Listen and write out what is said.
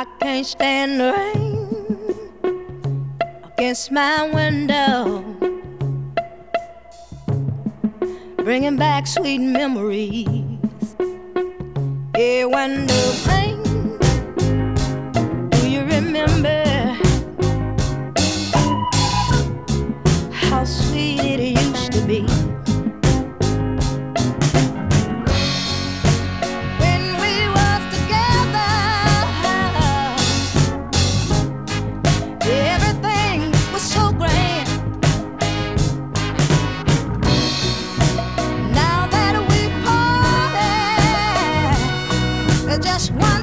I can't stand the rain against my window, bringing back sweet memories. Yeah, when the rain, do you remember how sweet it used to be? Just one